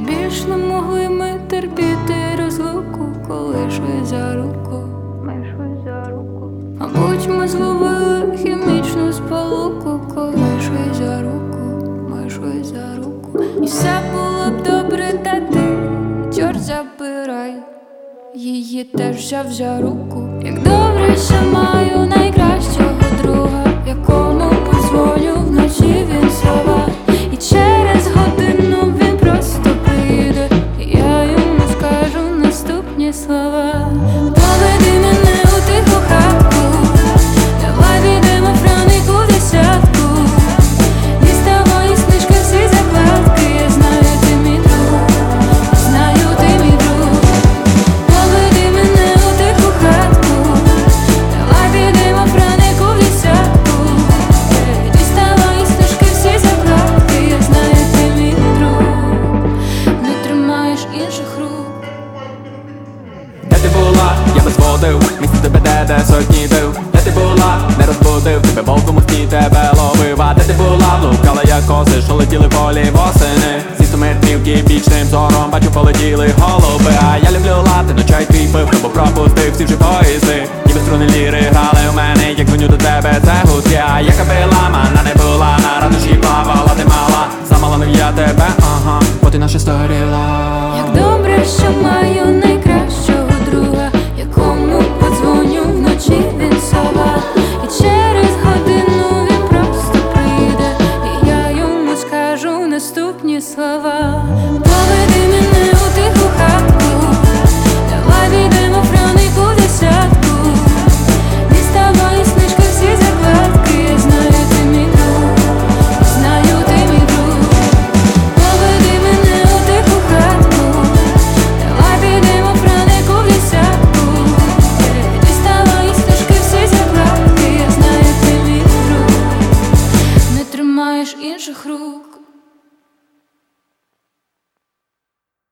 Більш не могли ми терпіти розлуку, коли йшли за руку. Мабуть, ми зловили хімічну сполуку, коли йшли за руку, ми йшли за руку. І все було б добре, та ти, чорт забирай, її теж взяв за руку. Як добре, що маю найкращого друга, якому позволю вночі він слова. І через годину він просто прийде, і я йому скажу наступні слова. Поведи мене у тиху хатку, давай підемо Франику десятку. Діставай із книжки всі закладки, я знаю, ти мій друг, знаю, ти мій друг. Поведи мене у тиху хатку, давай підемо Франику десятку. Діставай із книжки всі закладки, я знаю, ти мій друг, не тримаєш інших рук. Де ти була? Я без водив, місце тебе де сотні див. Де ти була? Не розбудив, тебе мовкому сні тебе ловив. А де ти була? Блукала як коси, що летіли полі восени. Зі 100 метрів кібічним зором бачу, полетіли голуби. А я люблю лати, ночай твій пив, бо пропустив всі вже поїзди. Ніби струни ліри грали в мене, як дзвоню до тебе, це гудки. А яка била, мана не була, на радощі плавала, ти мала. Замала не я тебе, ага, бо ти наша старіла. Як добре, що маю